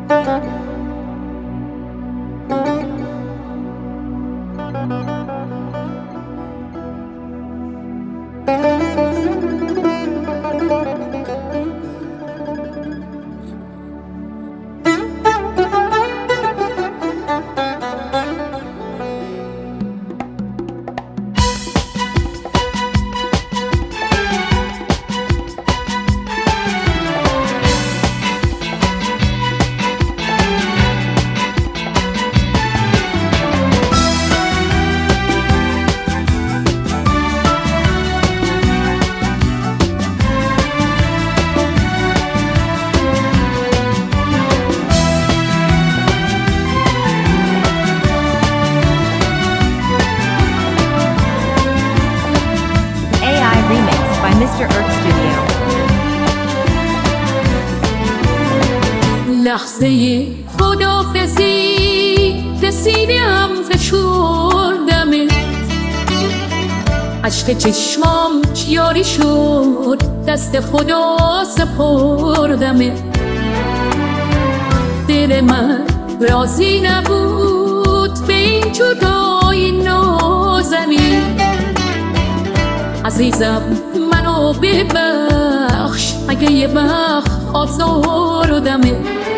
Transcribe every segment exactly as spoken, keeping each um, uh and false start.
Mister Earth Studio. لحظه خداحافظی به سینه‌ام فشردمت، اشک چشمام جاری شد، دست خدا سپردمت. دل من راضی نبود به این جدایی نازنین. عزیزم منو ببخش اگه یه وقت آزاردمت.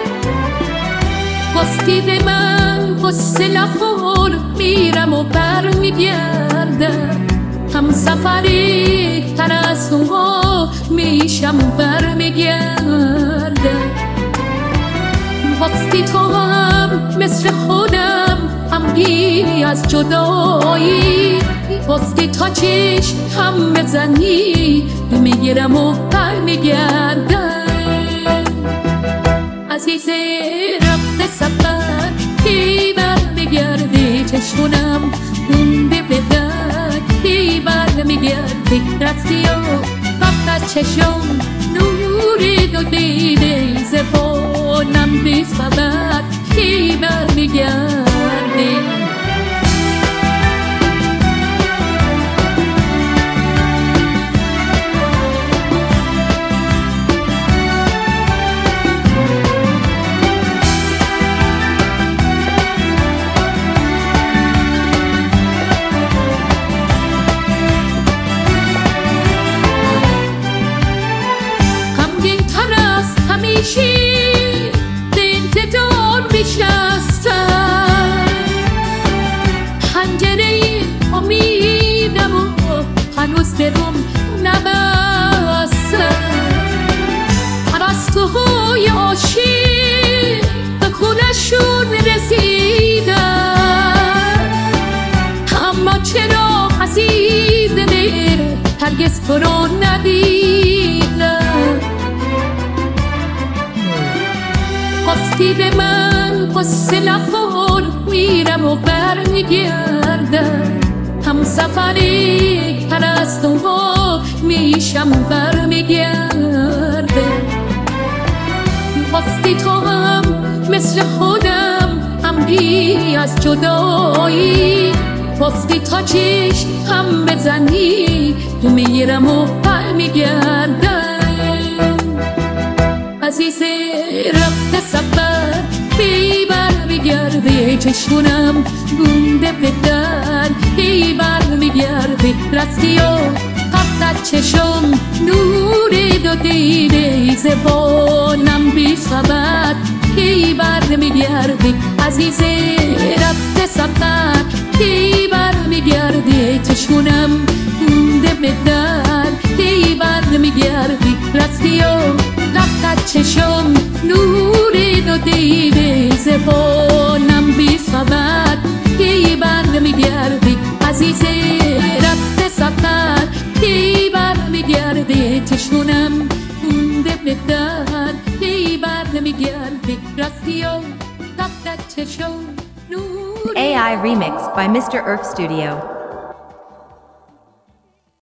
باستی به من قصه نخور، میرم و بر میگردم. هم سفری تر از اونها میشم و بر میگردم. باستی تو هم مثل خودم غمگینی از جدایی. باستی تا چشم هم بزنی میگیرم و بر میگردم. عزیز رفته سفر کی بر میگردی، چشمونم مونده به در کی بر میگردی. رفتی و فقط چشم نوری دو دیده، زبانم بی سبب کی بر میگردی. به انتظار میشستم، پنجره امیدم و هنوز دلم نبستم. پرستوهای عاشق به خونشون رسیدن، اما چرا عزیز دل هرگز تو رو ندیدم. باستی به من قصه نخور، میرم و بر میگردم. هم سفری تر از اونها میشم و بر میگردم. باستی تو هم مثل خودم غمگینی از جدایی. باستی تا چشم هم بزنی میرم و بر میگردم. عزیز رفته سفر کی بر میگردی، چشمونم گونده به در کی بر میگردی. رفتی و فقط چشم نور دو دیده، زبانم بی خبر کی بر میگردی. عزیز رفته سفر کی بر میگردی، چشمونم گونده به در کی بر میگردی. رفتی و فقط چشم نور دو دیده، زبانم بی خبر کی بر میگردی. عزیز رفته سفر کی بر میگردی، چشمونم مونده به در کی بر میگردی. رفتی و فقط چشم نور. A I Remix by Mister Earth Studio.